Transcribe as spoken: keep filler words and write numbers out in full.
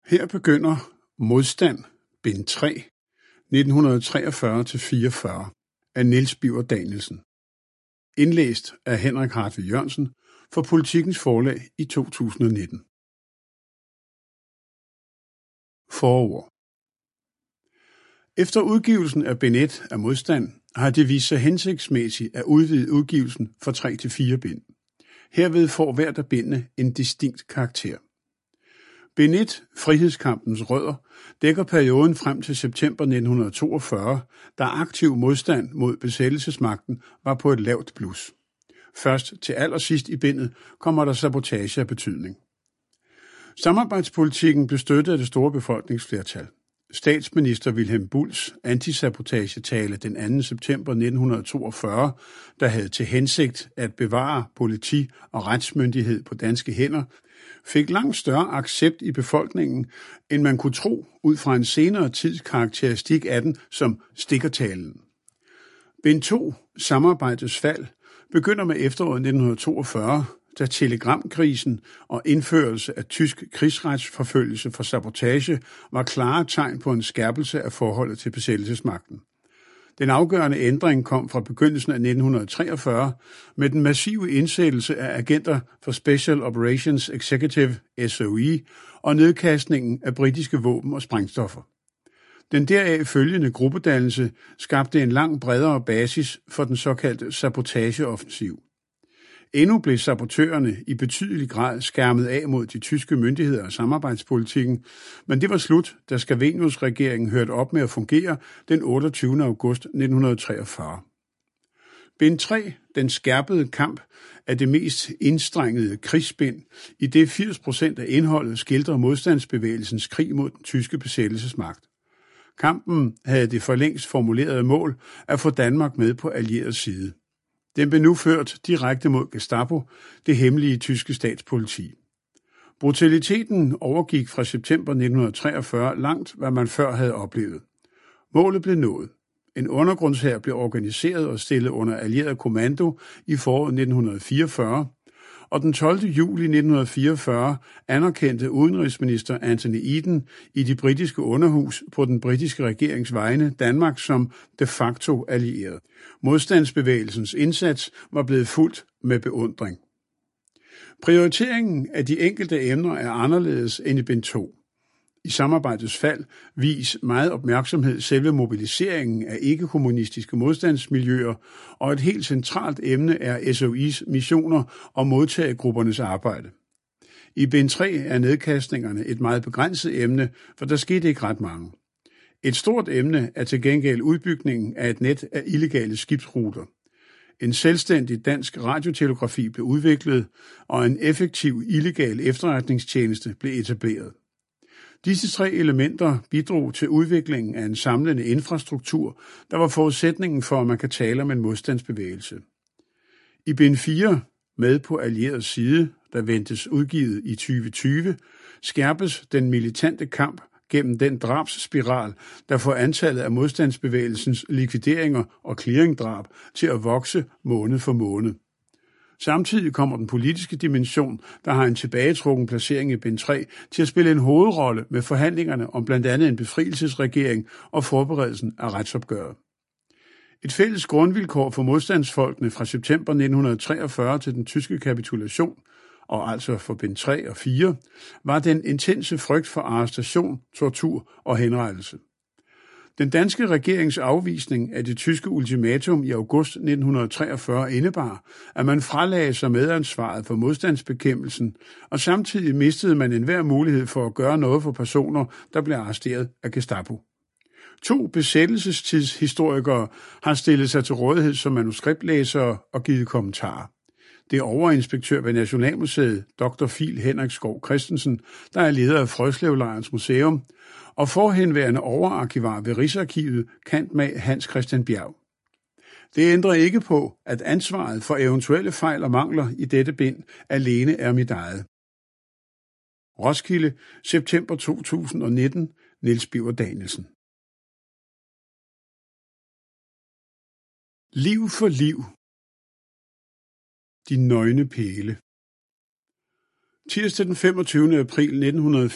Her begynder Modstand, bind tre, nitten treogfyrre til fireogfyrre af Niels Biver Danielsen. Indlæst af Henrik Hartvig Jørgensen for Politikens Forlag i to tusind nitten. Forord. Efter udgivelsen af bind et af Modstand har det vist sig hensigtsmæssigt at udvide udgivelsen fra tre til fire bind. Herved får hvert af bindene en distinkt karakter. Bind et, Frihedskampens rødder, dækker perioden frem til september nitten toogfyrre, da aktiv modstand mod besættelsesmagten var på et lavt blus. Først til allersidst i bindet kommer der sabotage af betydning. Samarbejdspolitikken blev støttet af det store befolkningsflertal. Statsminister Vilhelm Bulls antisabotagetale den anden september nitten toogfyrre, der havde til hensigt at bevare politi og retsmyndighed på danske hænder, fik langt større accept i befolkningen, end man kunne tro ud fra en senere tids karakteristik af den som stikkertalen. Bind to, Samarbejdets fald, begynder med efteråret nitten toogfyrre, da telegramkrisen og indførelse af tysk krigsretsforfølgelse for sabotage var klare tegn på en skærpelse af forholdet til besættelsesmagten. Den afgørende ændring kom fra begyndelsen af nitten treogfyrre med den massive indsættelse af agenter for Special Operations Executive S O E og nedkastningen af britiske våben og sprængstoffer. Den deraf følgende gruppedannelse skabte en langt bredere basis for den såkaldte sabotageoffensiv. Endnu blev sabotørerne i betydelig grad skærmet af mod de tyske myndigheder og samarbejdspolitikken, men det var slut, da Scavenius-regeringen hørte op med at fungere den otteogtyvende august nitten treogfyrre. Bind tre, Den skærpede kamp, er det mest indstrengede krigsbind, i det firs procent af indholdet skildrer modstandsbevægelsens krig mod den tyske besættelsesmagt. Kampen havde det for længst formulerede mål at få Danmark med på allieret side. Den blev nu ført direkte mod Gestapo, det hemmelige tyske statspoliti. Brutaliteten overgik fra september nitten treogfyrre langt, hvad man før havde oplevet. Målet blev nået. En undergrundshær blev organiseret og stillet under allieret kommando i foråret nitten fireogfyrre, og den tolvte juli nitten fireogfyrre anerkendte udenrigsminister Anthony Eden i det britiske underhus på den britiske regerings vegne Danmark som de facto allieret. Modstandsbevægelsens indsats var blevet fulgt med beundring. Prioriteringen af de enkelte emner er anderledes end i bind to. I Samarbejdets fald vis meget opmærksomhed selve mobiliseringen af ikke-kommunistiske modstandsmiljøer, og et helt centralt emne er S O E's missioner og modtagegruppernes arbejde. I bind tre er nedkastningerne et meget begrænset emne, for der skete ikke ret mange. Et stort emne er til gengæld udbygningen af et net af illegale skibsruter. En selvstændig dansk radiotelegrafi blev udviklet, og en effektiv illegal efterretningstjeneste blev etableret. Disse tre elementer bidrog til udviklingen af en samlende infrastruktur, der var forudsætningen for, at man kan tale om en modstandsbevægelse. I bind fire, Med på allieret side, der ventes udgivet i tyve tyve, skærpes den militante kamp gennem den drabsspiral, der får antallet af modstandsbevægelsens likvideringer og clearingdrab til at vokse måned for måned. Samtidig kommer den politiske dimension, der har en tilbagetrukken placering i bind tre, til at spille en hovedrolle med forhandlingerne om blandt andet en befrielsesregering og forberedelsen af retsopgøret. Et fælles grundvilkår for modstandsfolkene fra september nitten treogfyrre til den tyske kapitulation, og altså for bind tre og fire, var den intense frygt for arrestation, tortur og henrettelse. Den danske regerings afvisning af det tyske ultimatum i august nitten treogfyrre indebar, at man fralagde sig medansvaret for modstandsbekæmpelsen, og samtidig mistede man enhver mulighed for at gøre noget for personer, der blev arresteret af Gestapo. To besættelsestidshistorikere har stillet sig til rådighed som manuskriptlæsere og givet kommentarer. Det er overinspektør ved Nationalmuseet, doktor Fil Henrik Skov Christensen, der er leder af Frøslevlejrens museum, og forhenværende overarkivar ved Rigsarkivet, cand.mag. Hans Christian Bjerg. Det ændrer ikke på, at ansvaret for eventuelle fejl og mangler i dette bind alene er mit eget. Roskilde, september to tusind nitten, Niels Biver Danielsen. Liv for liv. De nøgne pæle. Tirsdag den femogtyvende april nitten